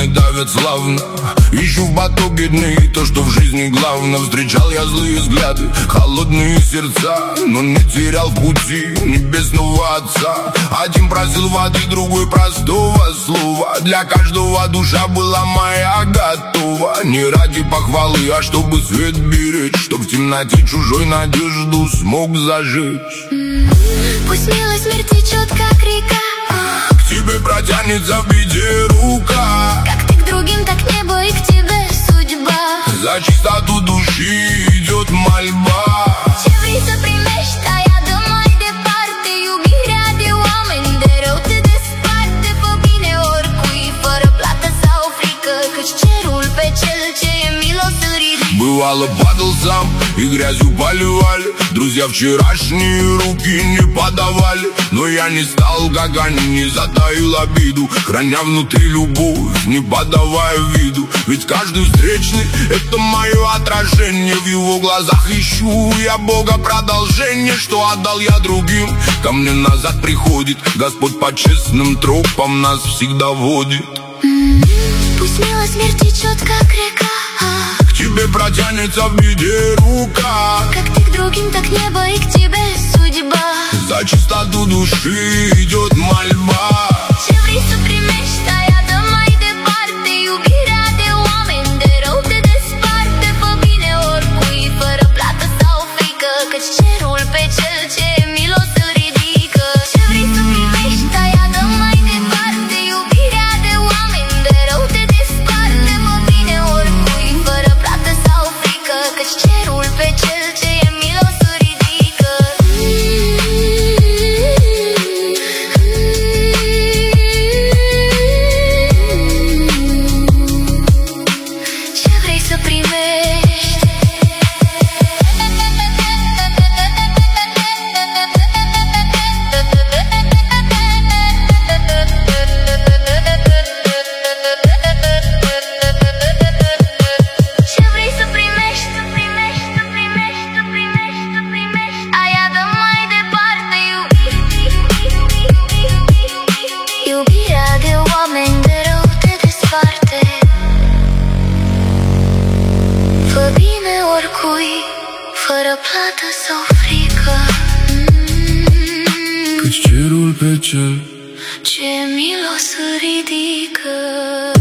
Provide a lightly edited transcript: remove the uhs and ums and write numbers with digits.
Пацаны давят славно, ищу в потоке дни то, что в жизни главное. Встречал я злые взгляды, холодные сердца, но не терял в пути небесного Отца. Один просил воды, другой простого слова. Для каждого душа была моя готова. Не ради похвалы, а чтобы свет беречь, чтоб в темноте чужой надежду смог зажечь. Пусть милая смерть течет, как река, к тебе протянется в беде рука. как ты к другим, так небо и к тебе судьба. За чистоту души идет мольба. Ce vrei să primești, aia dă mai departe. Iubirea de oameni de rău te desparte. Fă bine oricui, fără plată sau frică, căci cerul pe cel ce e milos îl ridică. Бывало, падал сам и грязью поливали. Друзья вчерашние руки не подавали. Но я не стал, как они, не затаил обиду, храня внутри любовь, не подавая виду. Ведь каждый встречный — это мое отражение. В его глазах ищу я Бога продолжение. Что отдал я другим, ко мне назад приходит. Господь по честным тропам нас всегда водит. Пусть милая смерть течет, как река, к тебе протянется в беде рука. как ты к другим, так небо и к тебе судьба. За чистоту души идет мольба. Ce vrei să primești, aia dă mai departe. Iubirea de oameni de rău te desparte. Fă bine oricui, fără plată sau frică, căci cerul pe cel ce e milos îl ridică. Ce vrei să primești, aia dă mai departe. Iubirea de oameni de rău te desparte. Fă bine oricui, fără plată sau frică, căci cerul pe cel ce e milos îl ridică. Ce vrei să primești? Ce vrei să primești? Aia dă mai departe. Iubirea de oameni de rău te desparte. Fă bine oricui, fără plată sau frică, Căci cerul pe cel ce milos îl ridică.